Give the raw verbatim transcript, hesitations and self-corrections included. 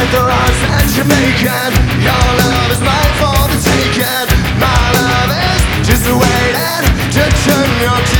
with the lost and Jamaican. Your love is mine for the taking. My love is just waiting to turn your